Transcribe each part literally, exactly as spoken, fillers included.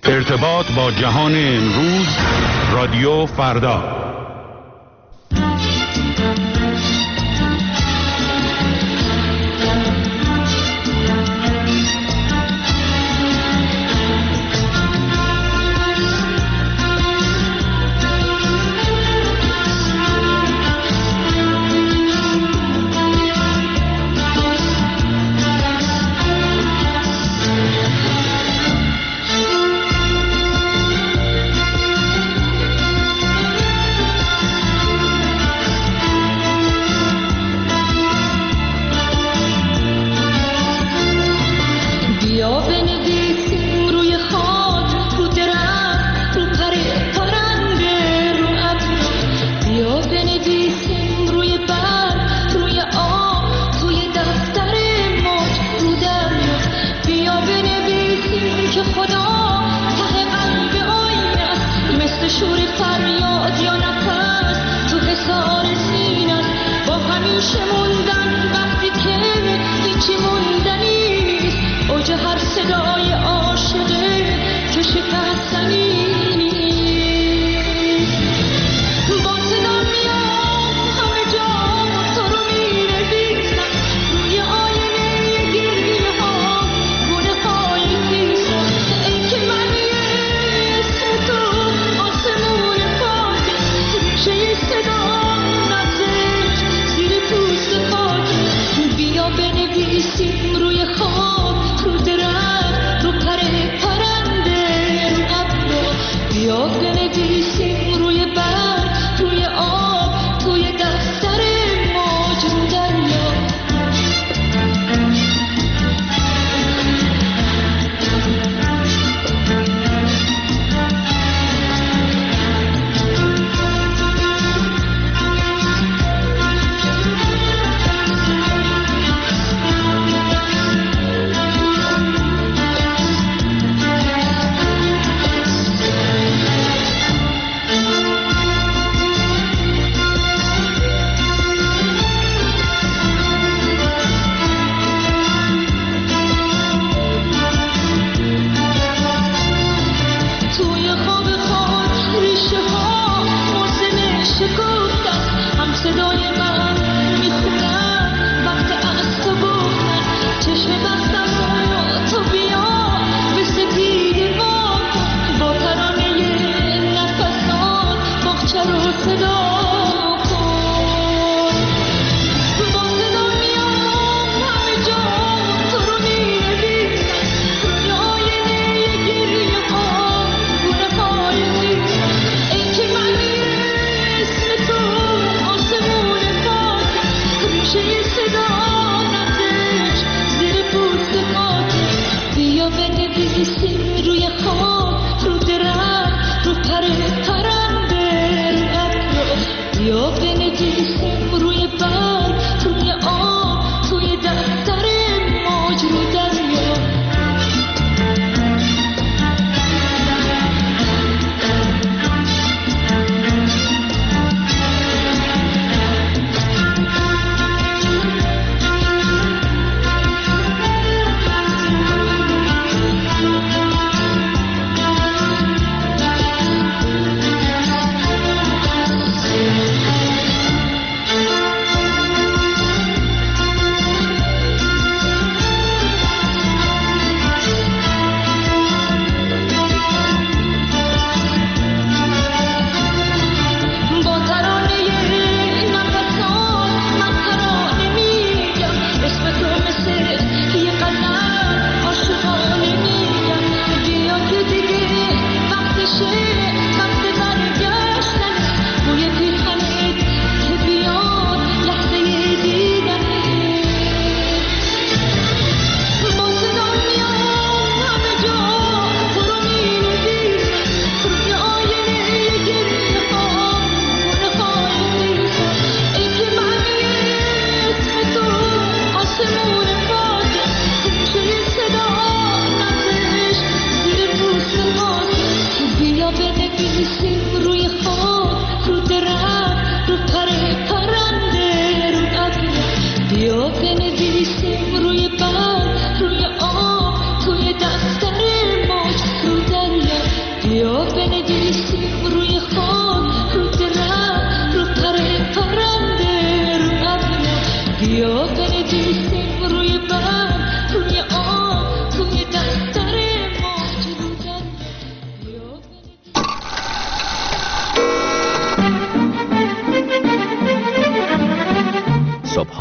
ارتباط با جهان امروز، رادیو فردا.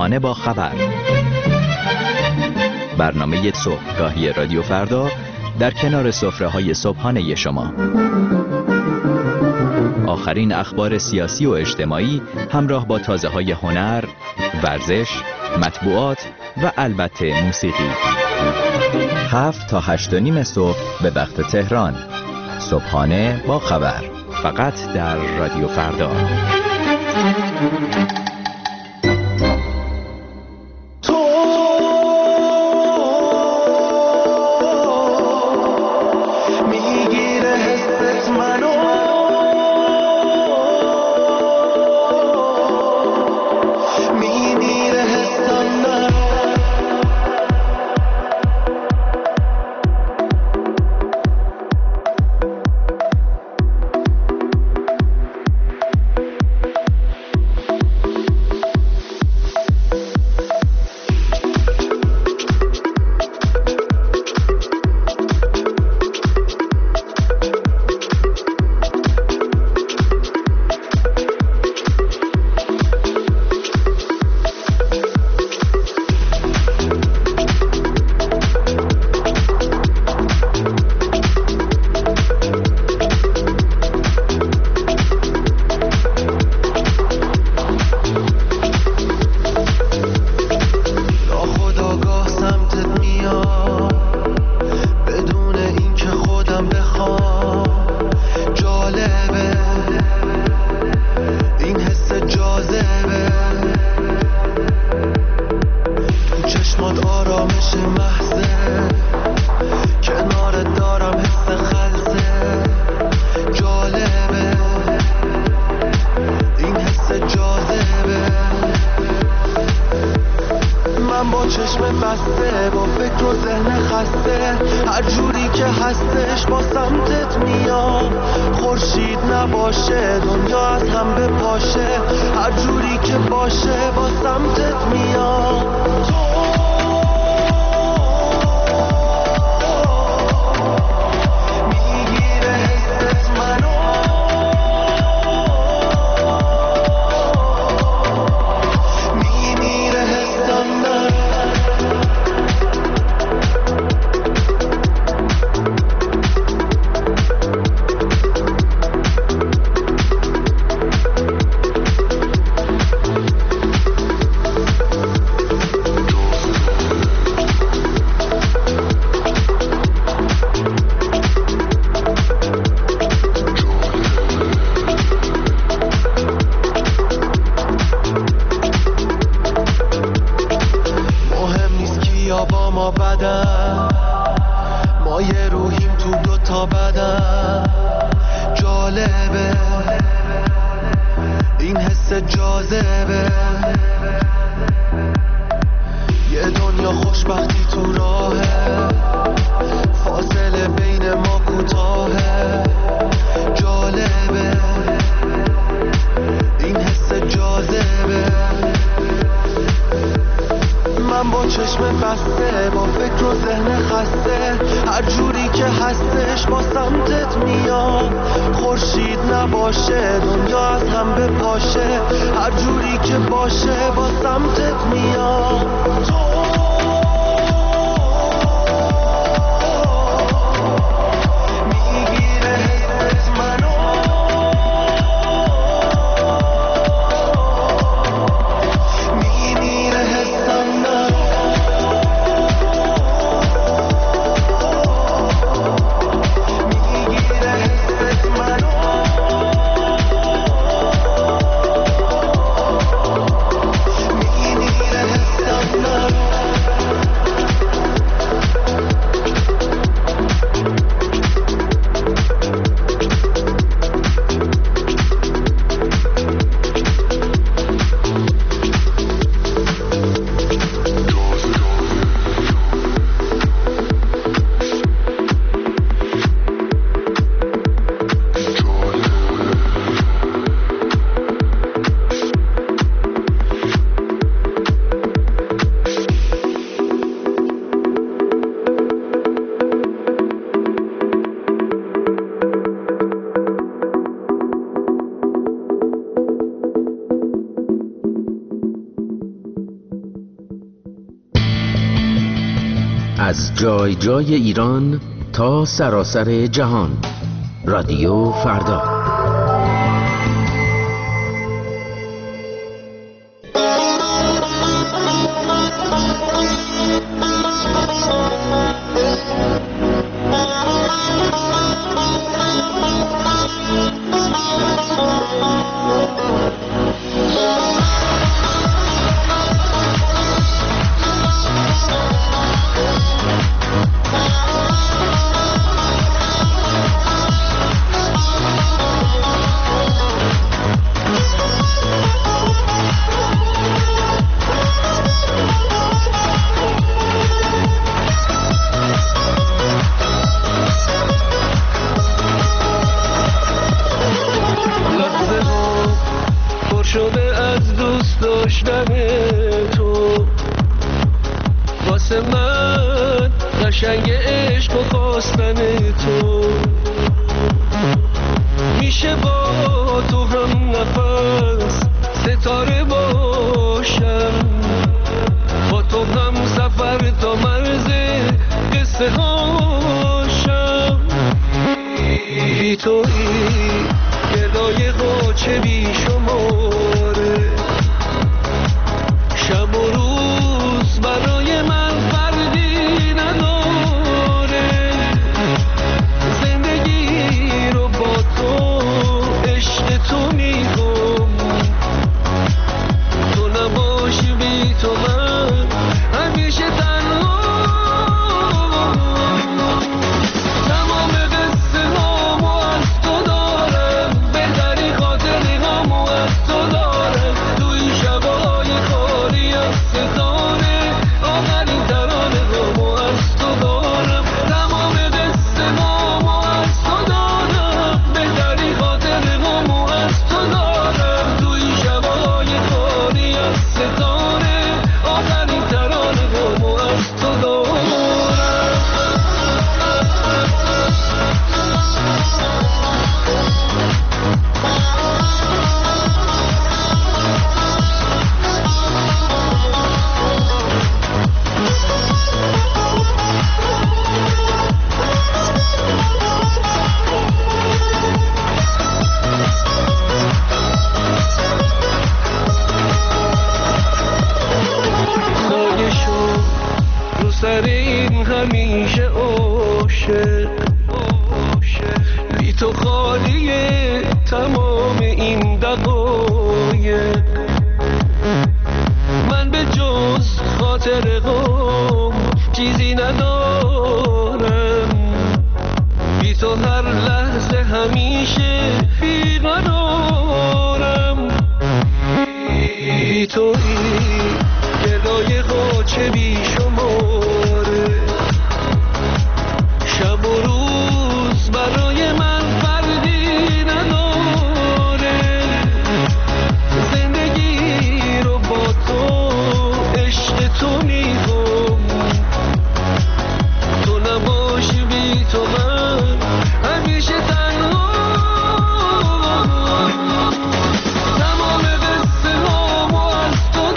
صبحانه با خبر، برنامه صبحگاهی رادیو فردا در کنار سفره‌های صبحانه شما. آخرین اخبار سیاسی و اجتماعی همراه با تازه‌های هنر، ورزش، مطبوعات و البته موسیقی. هفت تا هشت و نیم صبح به وقت تهران. صبحانه با خبر، فقط در رادیو فردا. از جای جای ایران تا سراسر جهان. رادیو فردا. تمام قصه هامو از تو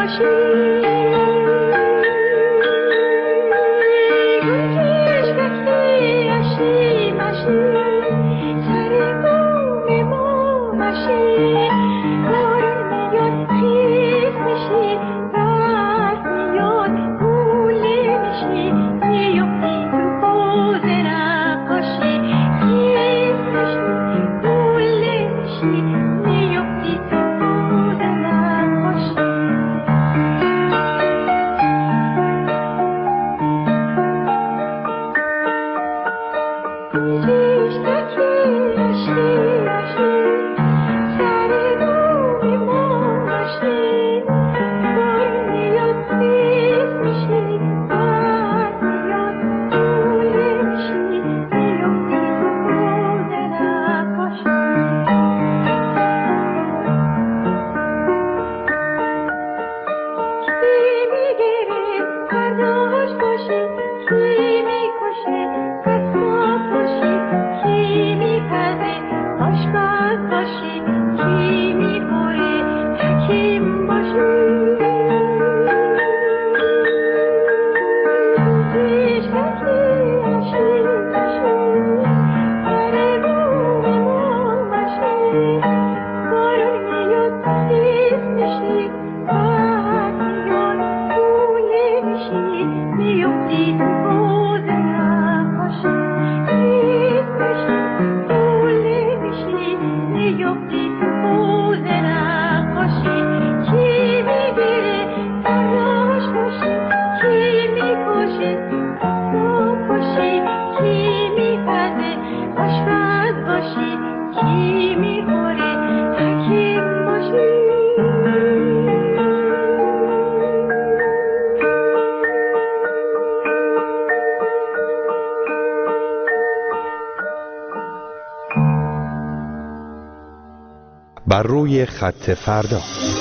بر روی خط فردا.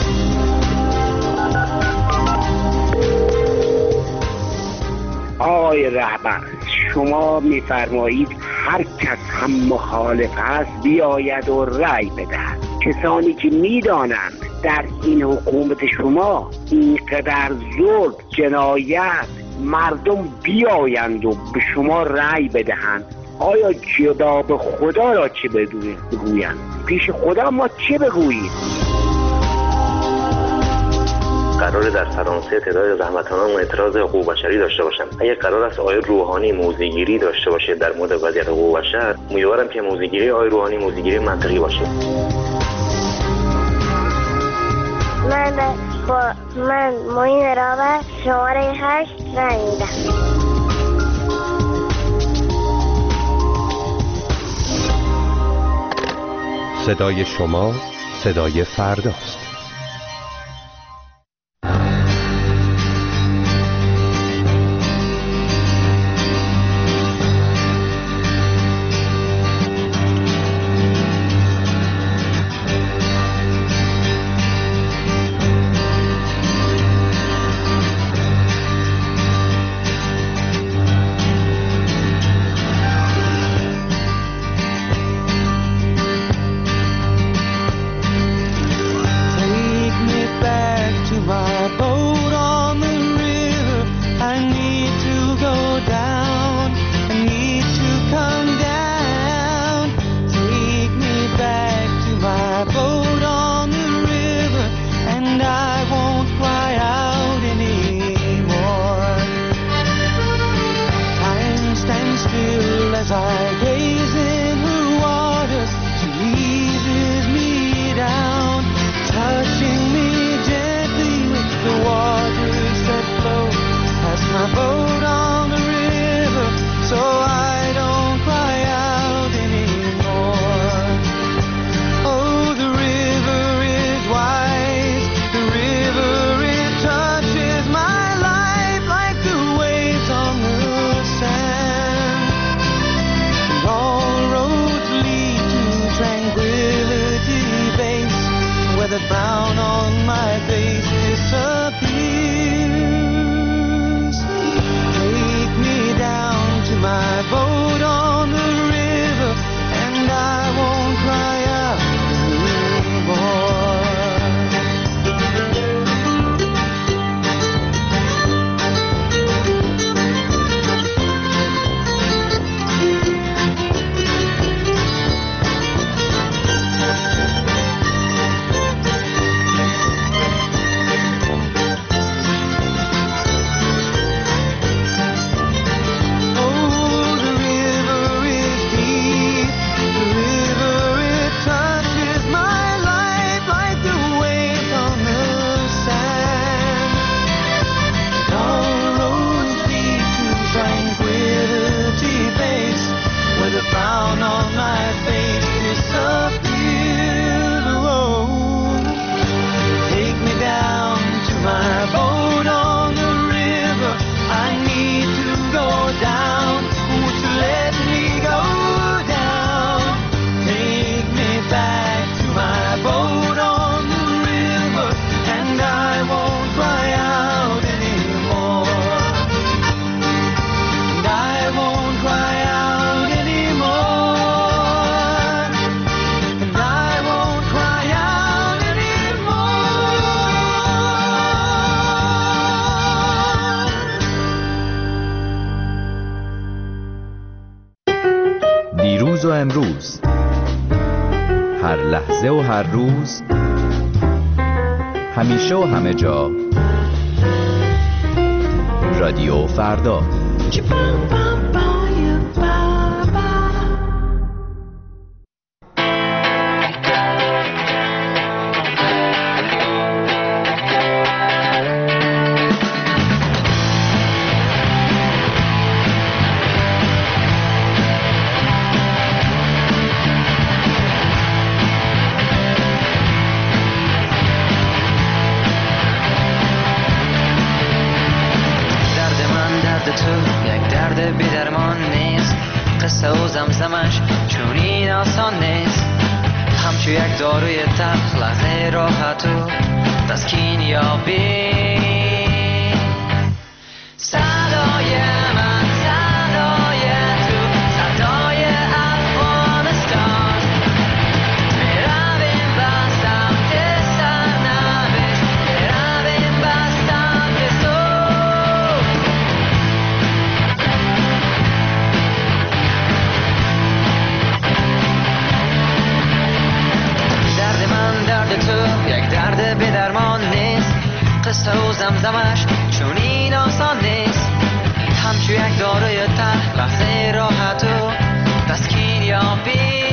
آقای رهبر، شما میفرمایید هر کس هم مخالف است بیاید و رأی بدهد. کسانی که میدانند در این حکومت شما اینقدر ظلم، جنایت، مردم بیایند و به شما رأی بدهند، آیا جواب خدا را چه بگویند؟ پیش خدا ما چه بگوییم؟ قراره در فرانسه تعداد زحمت‌کنان اعتراض حقوق بشری داشته باشن. اگه قرار است آقای روحانی موضع‌گیری داشته باشه در مورد وضعیت حقوق بشر، امیدوارم که موضع‌گیری آقای روحانی موضع‌گیری منطقی باشه. من با من معین راور شماره هشت رای میدم. صدای شما صدای فرداست. امروز، هر لحظه و هر روز، همیشه و همه جا. رادیو فردا. زمزمش چون این آسان نیست، همچو یک داروی تلخ لحظه راحت و تسکین یابی. صدای من صدای تو، صدای افغانستان، میرویم به سمت سرنوشت، میرویم به سمت صلح. درد من درد تو یک درد بی درمان نیست، قصه و زمزمش چون این آسان نیست، همچو یک داروی تلخ لحظه راحت و تسکین یابی.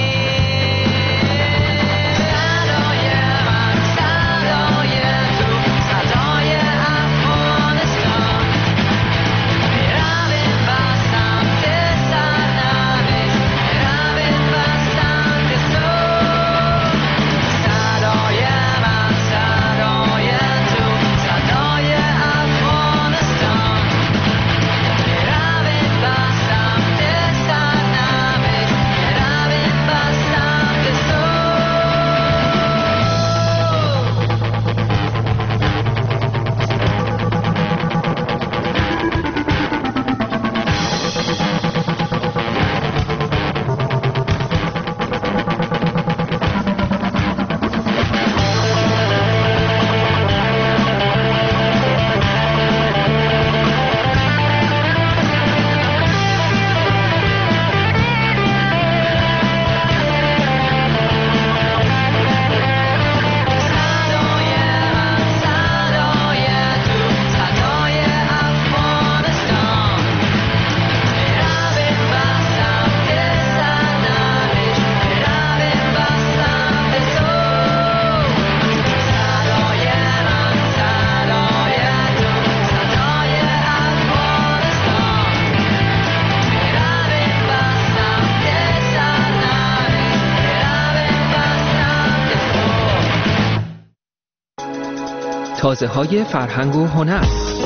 تازه‌های فرهنگ و هنر.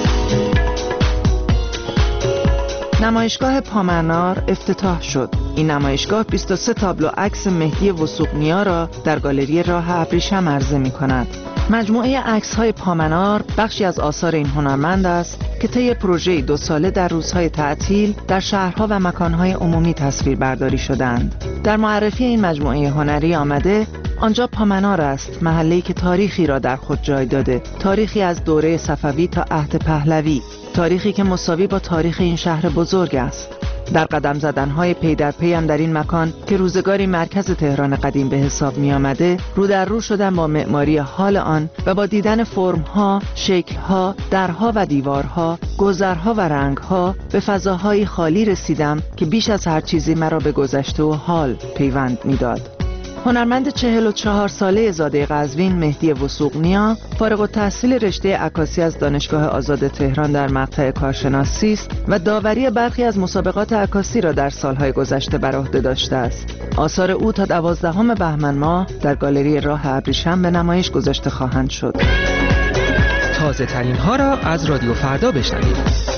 نمایشگاه پامنار افتتاح شد. این نمایشگاه بیست و سه تابلو عکس مهدی وثوق‌نیا را در گالری راه ابریشم عرضه می‌کند. مجموعه عکس‌های پامنار بخشی از آثار این هنرمند است که طی پروژه دو ساله در روزهای تعطیل در شهرها و مکانهای عمومی تصویربرداری شدند. در معرفی این مجموعه هنری آمده آنجا پامنار است، محله‌ای که تاریخی را در خود جای داده، تاریخی از دوره صفوی تا عهد پهلوی، تاریخی که مساوی با تاریخ این شهر بزرگ است. در قدم زدن‌های پی در پی هم در این مکان که روزگاری مرکز تهران قدیم به حساب می آمده، رو در رو شدن با معماری حال آن و با دیدن فرم‌ها، شکل‌ها، درها و دیوارها، گذرها و رنگ‌ها به فضاهای خالی رسیدم که بیش از هر چیزی مرا به گذشته و حال پیوند می‌داد. هنرمند چهل و چهار ساله زاده قزوین مهدی وثوق‌نیا فارغ التحصیل رشته عکاسی از دانشگاه آزاد تهران در مقطع کارشناسی است و داوری برخی از مسابقات عکاسی را در سالهای گذشته بر عهده داشته است. آثار او تا دوازدهم بهمن ماه در گالری راه ابریشم به نمایش گذاشته خواهند شد. تازه ترین ها را از رادیو فردا بشنوید.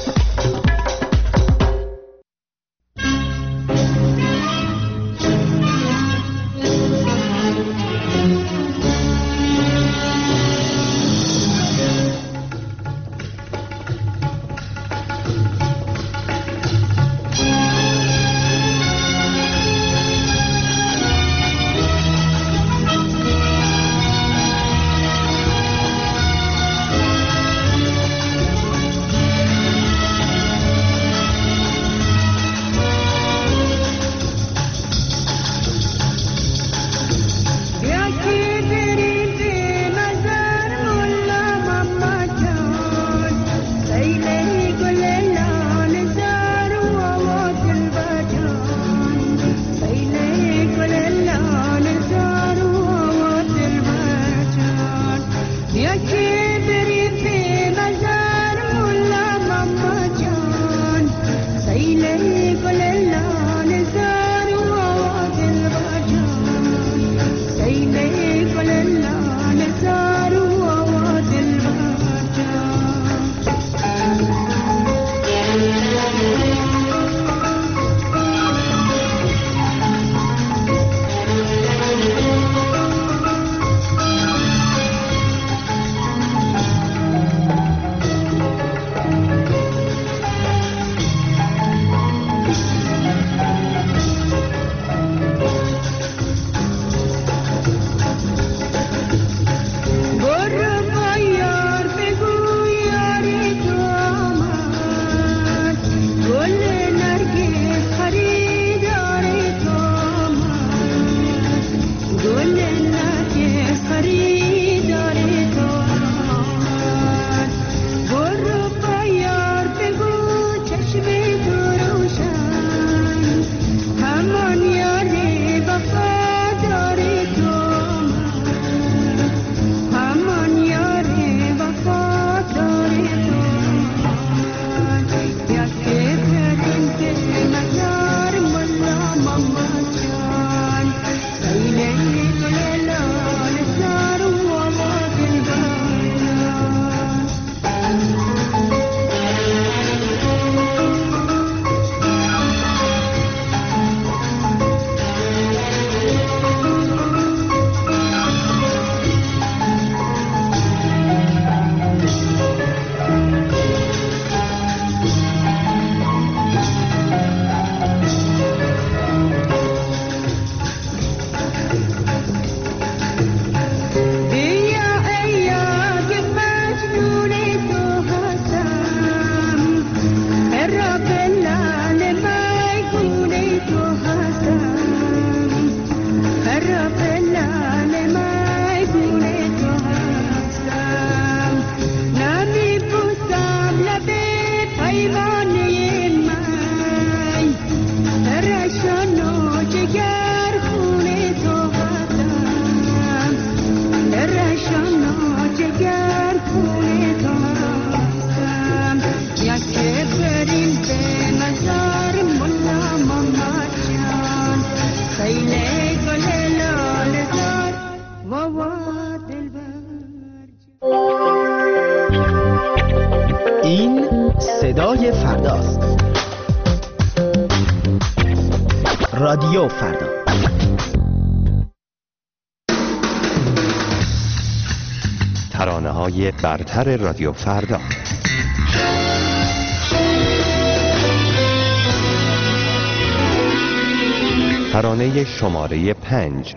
صدای فرداست. رادیو فردا. ترانه‌های برتر رادیو فردا. ترانه شماره پنج.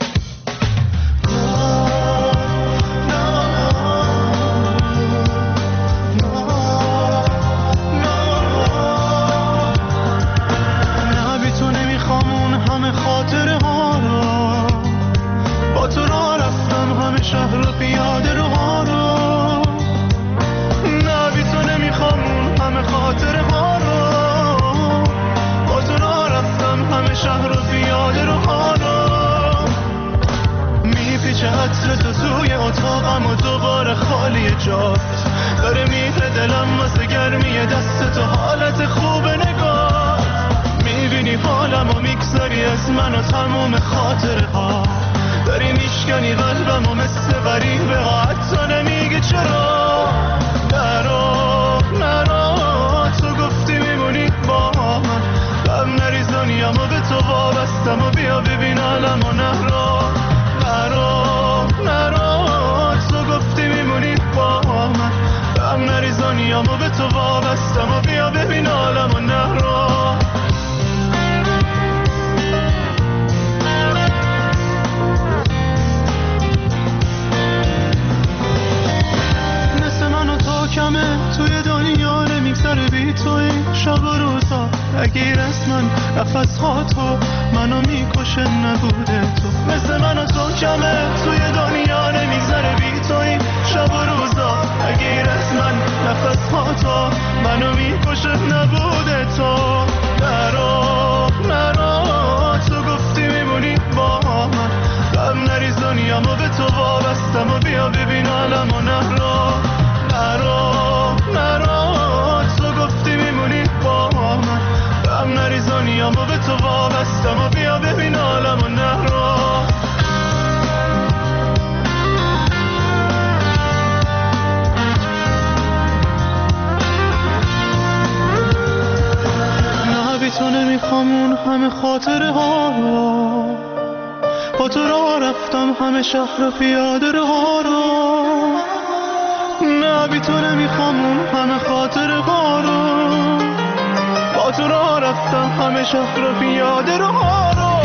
شهر پیاده رها رو، نه بی تو نمیخوام اون همه خاطر ها رو، با تو را رفتم همه شهر پیاده رها رو.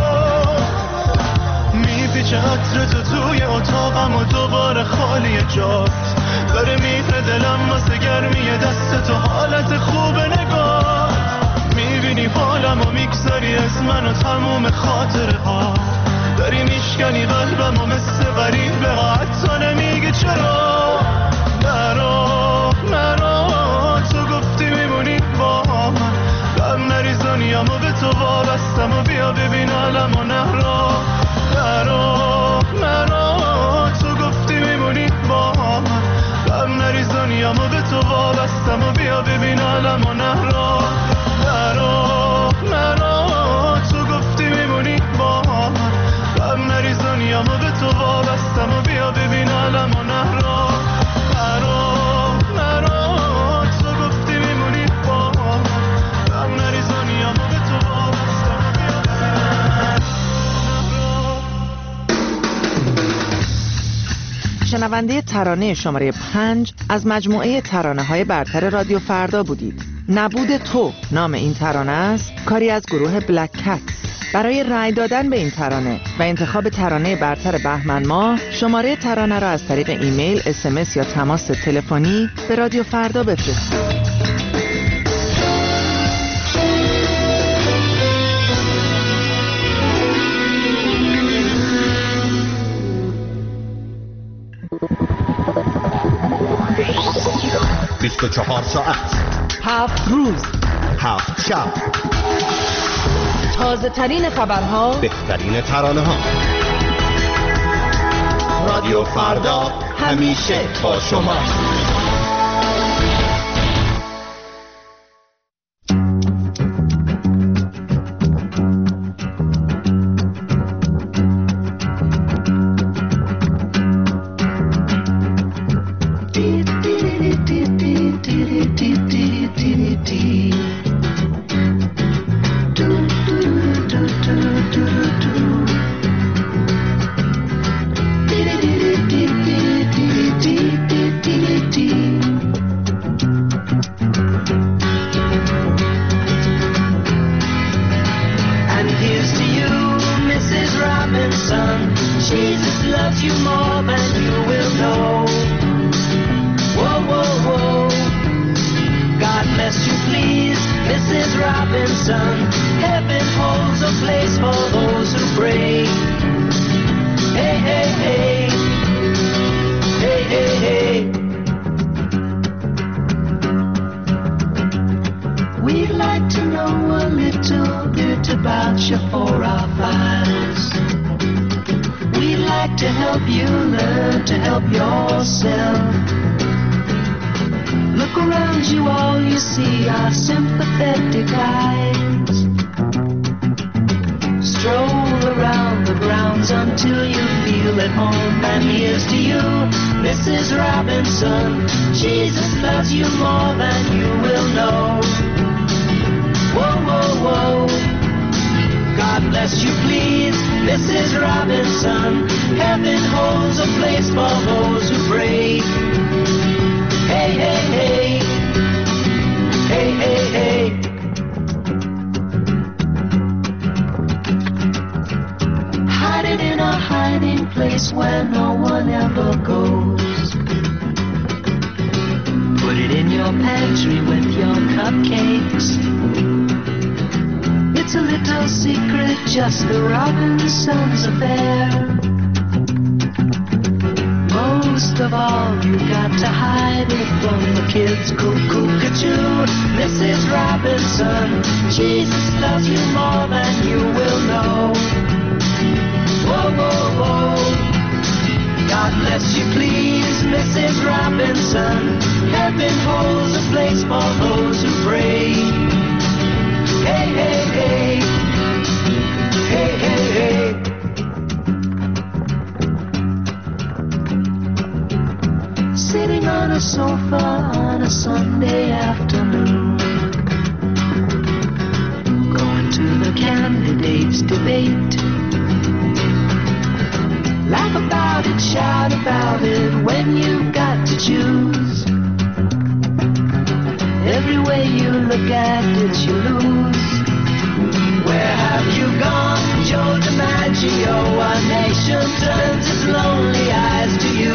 میپیچه عطر تو توی اتاقم و دوباره خالی جات، داره میره دلم واسه گرمی دست تو، حالت خوب نگاه میبینی حالم و میگذاری از من و تموم خاطر ها، داری میشکنی قلبم و مثل غریب به حتی نمیگی چرا. نرا نرا تو گفتی میمونی با من، غم نریزانیم و به تو وابستم و بیا ببین علم و نرا. نرا نرا تو گفتی میمونی با من، غم نریزانیم و به تو وابستم و بیا ببین علم و نرا. نرا نرا تو گفتی میمونی با من، غم نریزانیم و به تو وابستم و بیا ببین علم و نهرا. نرا نرا تو گفتی میمونی با من، غم نریزانیم و به تو وابستم و بیا ببین شنونده ترانه شماره پنج از مجموعه ترانه های برتر رادیو فردا بودید. نبود تو نام این ترانه است، کاری از گروه بلک کت. برای رأی دادن به این ترانه و انتخاب ترانه برتر بهمن ماه، شماره ترانه را از طریق ایمیل، اس ام اس یا تماس تلفنی به رادیو فردا بفرستید. بیست و چهار ساعت، هفت روز، هفت شب، تازه ترین خبرها، بهترین ترانه ها. رادیو فردا همیشه با شما. دی دی دی دی دی دی دی دی دی Robinson. Heaven holds a place for those who pray. Hey, hey, hey. Hey, hey, hey. We'd like to know a little bit about you for our files. We'd like to help you learn to help yourself. Look around you, all you see are sympathetic eyes. Stroll around the grounds until you feel at home. And here's to you, Missus Robinson. Jesus loves you more than you will know. Whoa, whoa, whoa. God bless you, please, Missus Robinson. Heaven holds a place for those who pray. Hey, hey, hey. Hey, hey, hey. Hide it in a hiding place where no one ever goes. Put it in your pantry with your cupcakes. It's a little secret, just the Robinsons' affair. Most of all, you got to hide it from the kids. Cuckoo-ca-choo, Missus Robinson. Jesus loves you more than you will know. Whoa, whoa, whoa. God bless you, please, Missus Robinson. Heaven holds a place for those who pray. Hey, hey, hey. Hey, hey, hey. Sitting on a sofa on a Sunday afternoon, going to the candidates' debate. Laugh about it, shout about it when you've got to choose. Every way you look at it, you lose. Where have you gone, Joe DiMaggio? Our nation turns its lonely eyes to you.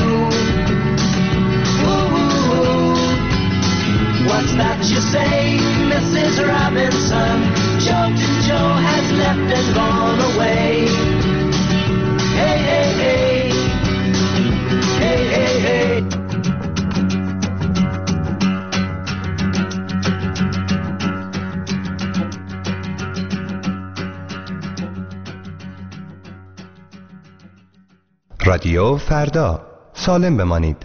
Ooh, what's that you say, Missus Robinson? Joltin' Joe has left and gone away. Hey, hey, hey. Hey, hey, hey. رادیو فردا، سالم بمانید.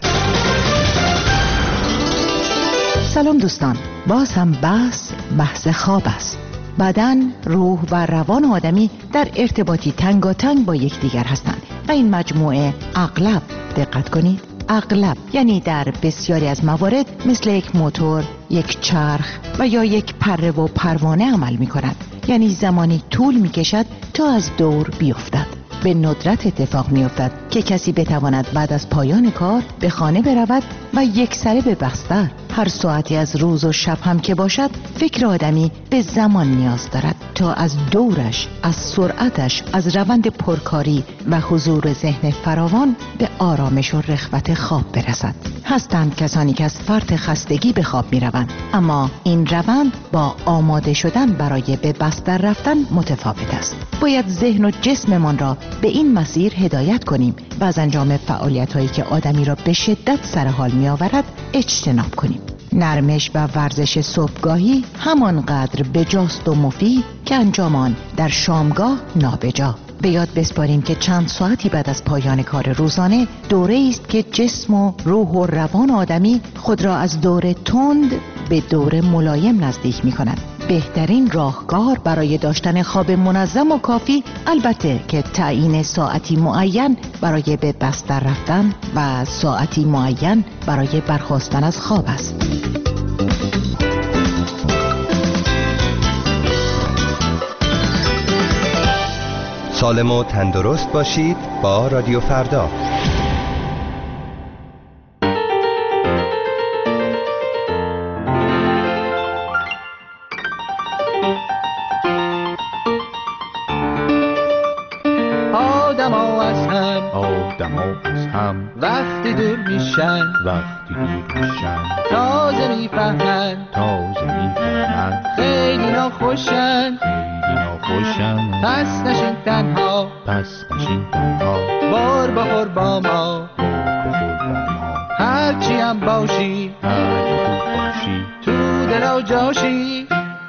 سلام دوستان، باز هم بحث بحث خواب است. بدن، روح و روان آدمی در ارتباطی تنگاتنگ با یکدیگر هستند و این مجموعه اغلب، دقت کنید، اغلب یعنی در بسیاری از موارد مثل یک موتور، یک چرخ و یا یک پره و پروانه عمل می کند. یعنی زمانی طول می کشد تا از دور بیفتد. به ندرت اتفاق می افتد که کسی بتواند بعد از پایان کار به خانه برود و یک سره به بستر. هر ساعتی از روز و شب هم که باشد، فکر آدمی به زمان نیاز دارد تا از دورش، از سرعتش، از روند پرکاری و حضور ذهن فراوان به آرامش و رخوت خواب برسد. هستند کسانی که از فرط خستگی به خواب می روند، اما این روند با آماده شدن برای به بستر رفتن متفاوت است. باید ذهن و جسممان را به این مسیر هدایت کنیم و از انجام فعالیت هایی که آدمی را به شدت سر حال می آورد اجتناب کنیم. نرمش و ورزش صبحگاهی همانقدر بجاست و مفید که انجام آن در شامگاه نابجا. به یاد بسپاریم که چند ساعتی بعد از پایان کار روزانه دوره است که جسم و روح و روان آدمی خود را از دوره تند به دوره ملایم نزدیک می کند. بهترین راهکار برای داشتن خواب منظم و کافی البته که تعیین ساعتی معین برای به بستر رفتن و ساعتی معین برای برخاستن از خواب است. سالم و تندرست باشید با رادیو فردا. آدم ها از هم آدم ها از هم وقتی دور میشن وقتی روشن تازه میفهمن تازه میفهمن خیلی ناخوشن خیلی ناخوشن پس نشین تنها پس نشین تنها بار بخور با ما بخور با ما هرچی هم باشی هرچی خوب باشی تو دل و جاشی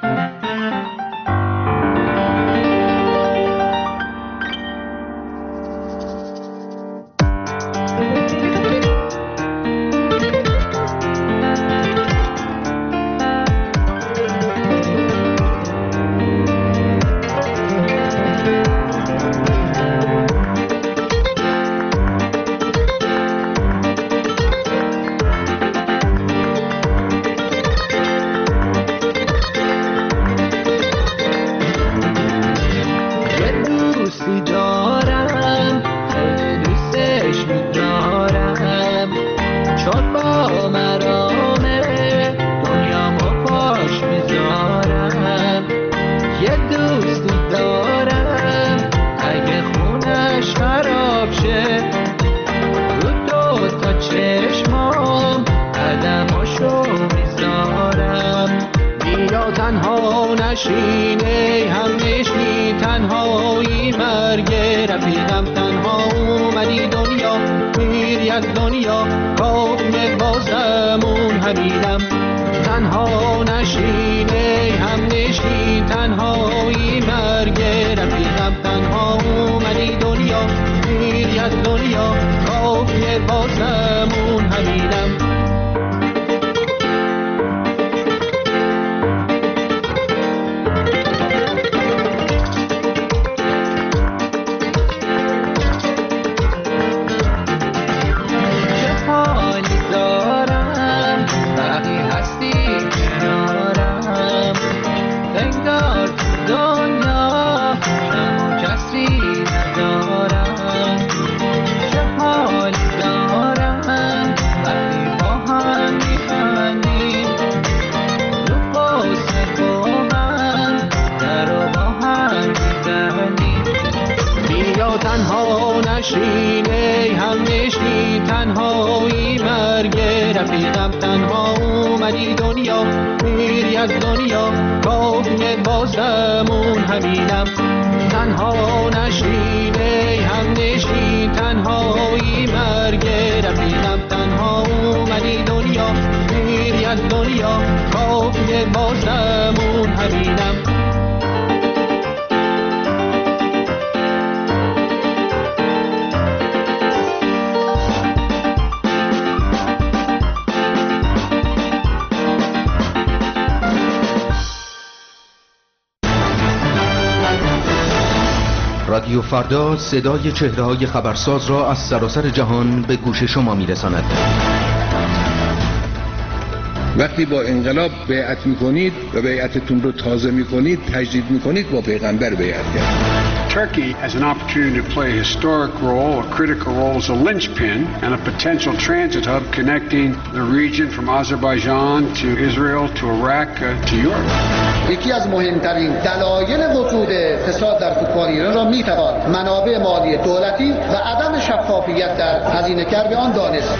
رادیو فردا صدای چهره‌های خبرساز را از سراسر جهان به گوش شما می‌رساند. وقتی با انقلاب بیعت می‌کنید و بیعتتون رو تازه می‌کنید، تجدید می‌کنید، با پیغمبر بیعت کردید. Turkey has an opportunity to play a historic role, a critical role as a linchpin and a potential transit hub connecting the region from Azerbaijan to Israel to Iraq uh, to Europe. یکی از مهمترین دلایل وجود فساد در فوتبال ایران را میتوان منابع مالی دولتی و عدم شفافیت در هزینه کردن آن دانست.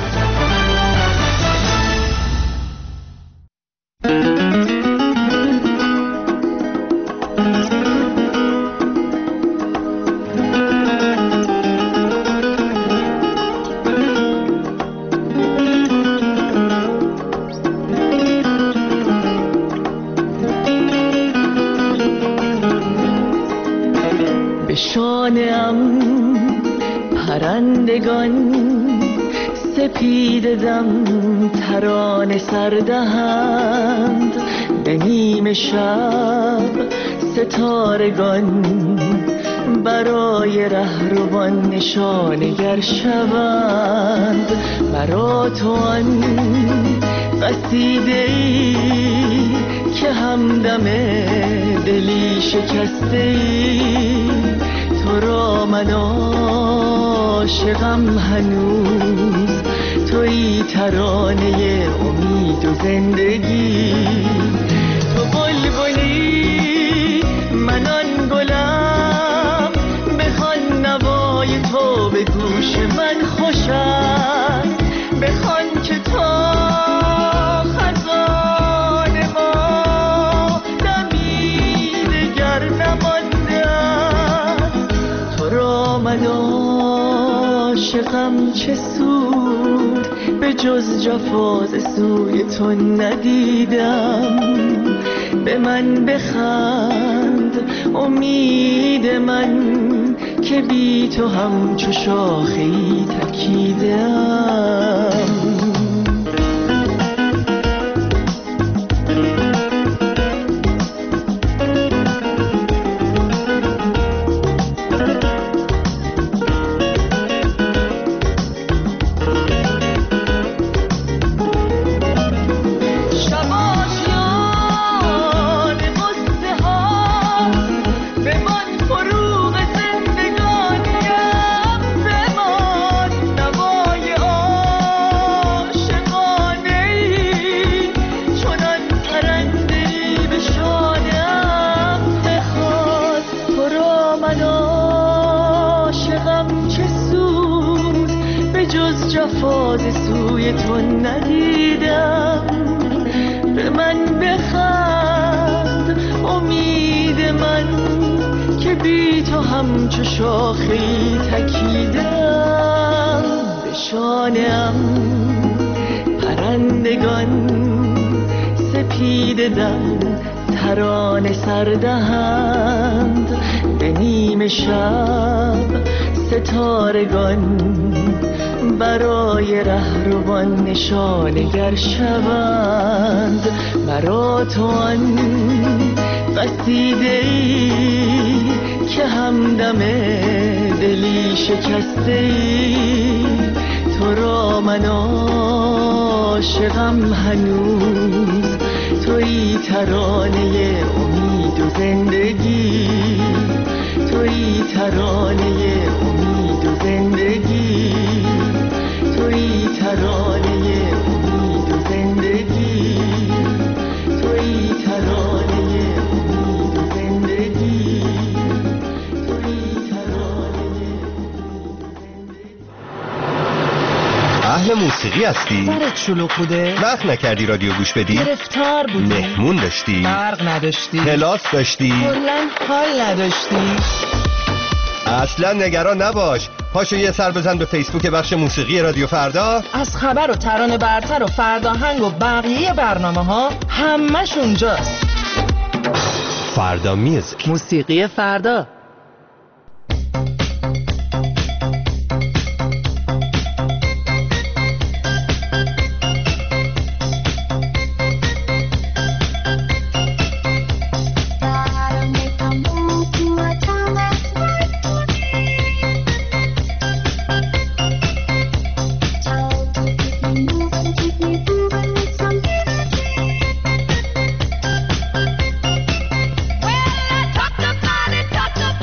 پرندگان سپید دم ترانه سردهند، به نیم شب ستارگان برای رهروان نشانگر شوند. برا تو آن قصیده‌ای که همدم دلی شکسته‌ای، تو را من عاشقم هنوز، تویی ترانه امید و زندگی. تو بلبلی من آن گلم، بخوان نوای تو به گوش من خوش است، بخوان که تو عاشقم چه سود به جز جفاز سوی تو ندیدم. به من بخند امید من که بی تو همچو شاخه‌ای تکیدم. جفاز سوی تو ندیدم. به من بخند امید من که بی تو همچو شاخه‌ای تکیدم. به شانه‌ام پرندگان سپیده دم ترانه سردهند. به نیمه شب ستارگان برای رهروان نشانگر شوند. مرا تو آن قصیده‌ای که همدم دلی شکسته‌ای. تو را من عاشقم هنوز، تویی ترانه امید و زندگی. تویی ترانه امید و زندگی. تویی ترانه امید و زندگی. تویی ترانه امید و زندگی. تویی ترانه. اهل موسیقی هستی؟ سرت شلوغ بوده؟ وقت نکردی رادیو گوش بدی؟ گرفتار بودی؟ مهمون داشتی؟ برق نداشتی؟ کلاس داشتی؟ کلاً حال نداشتی؟ اصلا نگران نباش، پاشو یه سر بزن به فیسبوک بخش موسیقی رادیو فردا. از خبر و ترانه برتر و فرداهنگ و بقیه برنامه ها همش اونجاست. فردا میوزیک، موسیقی فردا. Well, I talked about it, talked about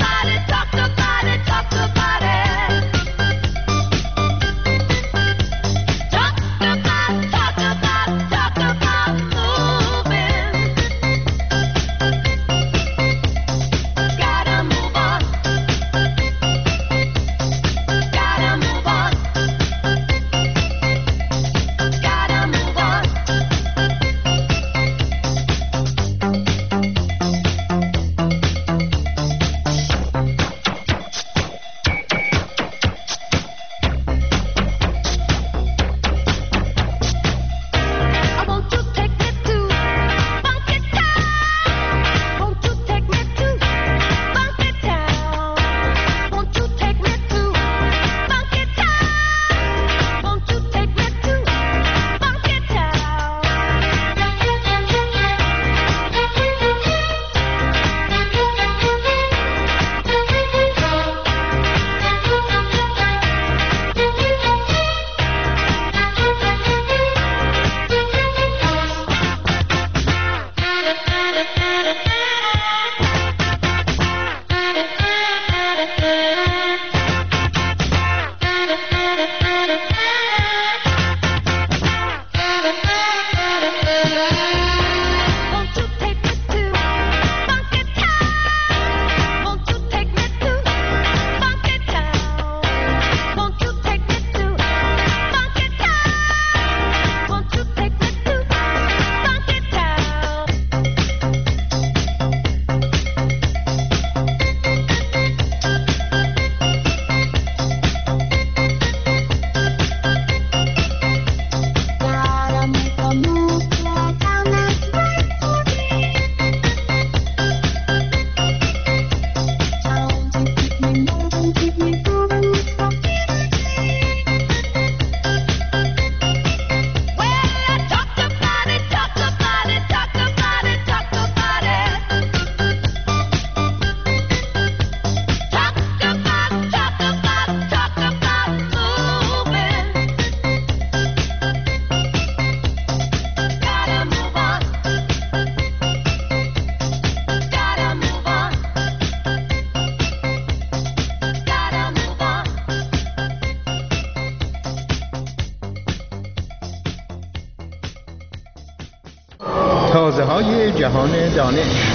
تازه های جهان دانش.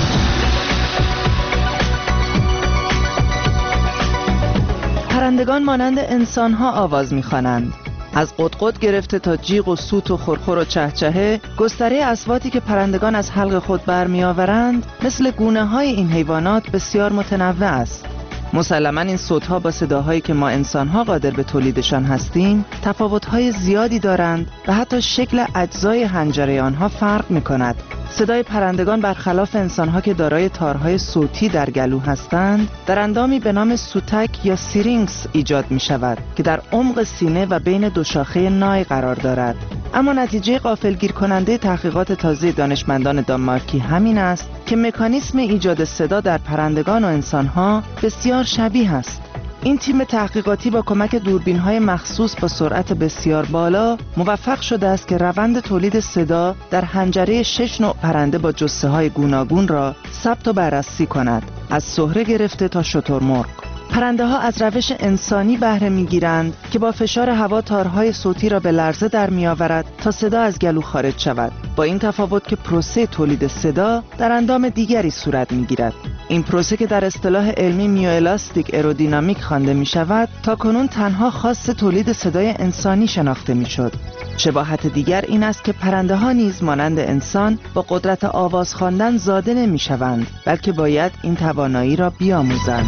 پرندگان مانند انسان‌ها آواز می‌خوانند. از قطقط گرفته تا جیغ و سوت و خرخر و چهچهه، گستره اصواتی که پرندگان از حلق خود برمی‌آورند مثل گونه‌های این حیوانات بسیار متنوع است. مسلماً این صوت‌ها با صداهایی که ما انسان‌ها قادر به تولیدشان هستیم تفاوت‌های زیادی دارند و حتی شکل اجزای حنجره آنها فرق می‌کند. صدای پرندگان برخلاف انسان‌ها که دارای تارهای صوتی در گلو هستند، در اندامی به نام سوتک یا سیرینکس ایجاد می‌شود که در عمق سینه و بین دو شاخه نای قرار دارد. اما نتیجه غافلگیر کننده تحقیقات تازه دانشمندان دانمارکی همین است که مکانیسم ایجاد صدا در پرندگان و انسان‌ها بسیار شبیه است. این تیم تحقیقاتی با کمک دوربین‌های مخصوص با سرعت بسیار بالا موفق شده است که روند تولید صدا در حنجره شش نوع پرنده با جثه‌های گوناگون را ثبت و بررسی کند، از سهره گرفته تا شترمرغ. پرنده ها از روش انسانی بهره می‌گیرند که با فشار هوا تارهای صوتی را به لرزه در می‌آورد تا صدا از گلو خارج شود. با این تفاوت که پروسه تولید صدا در اندام دیگری صورت می‌گیرد. این پروسه که در اصطلاح علمی میوئلاستیک ایرودینامیک خوانده می‌شود، تا کنون تنها خاص تولید صدای انسانی شناخته می‌شد. شباهت دیگر این است که پرنده ها نیز مانند انسان با قدرت آواز خواندن زاده نمی‌شوند، بلکه باید این توانایی را بیاموزند.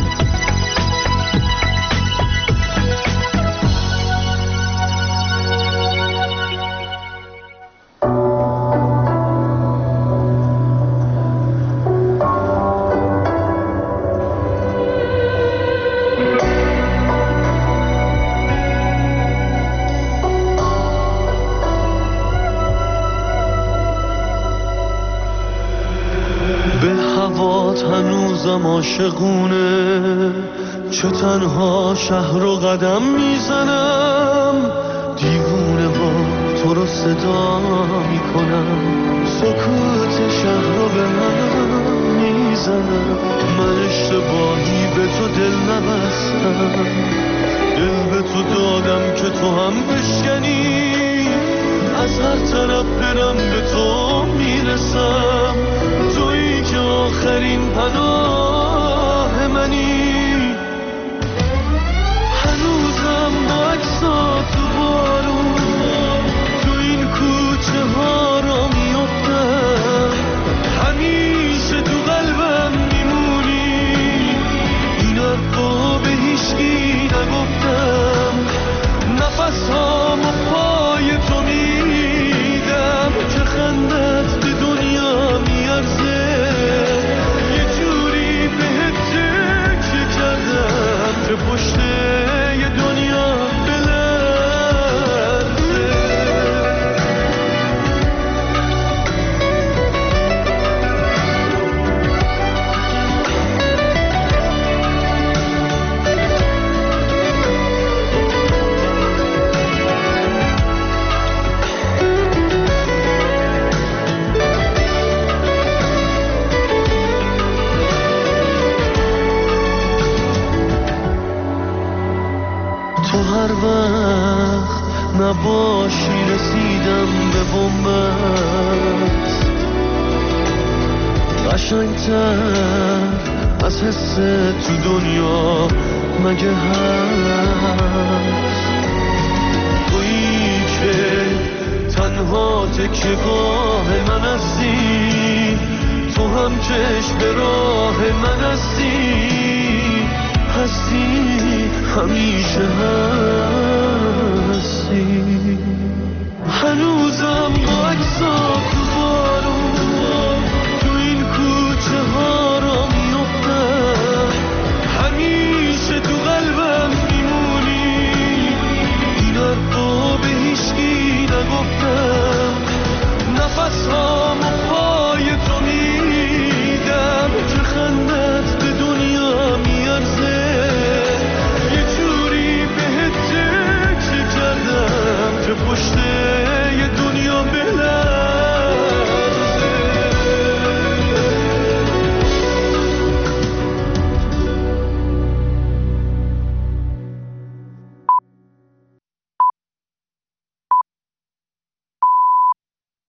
عاشقونه چه تنها شهر رو قدم میزنم، دیوونه با تو رو صدا میکنم، سکوت شهر رو به من میزنم، من اشتباهی به تو دل نبستم، دل به تو دادم که تو هم بشکنی، از هر طرف برم به تو میرسم، تویی که آخرین پناه منی، هنوزم با عکسات تو بارون تو این کوچه ها را میافتم، همیشه تو قلبم میمونی، این حرفا به هیچکی نگفتم، نفس هامو پای تو میدم که خندت به دنیا میارزه، یه جوری بهت تکیه کردم که پشت یه دنیا بلرزه. تو هر وقت نباشی رسیدم به بومت، قشنگتر از حس تو دنیا مگه هست، تویی که تنها تکیه‌گاه من هستی، تو هم چشم به راه من هستی، هستی همیشه هستی، هنوزم با عکسات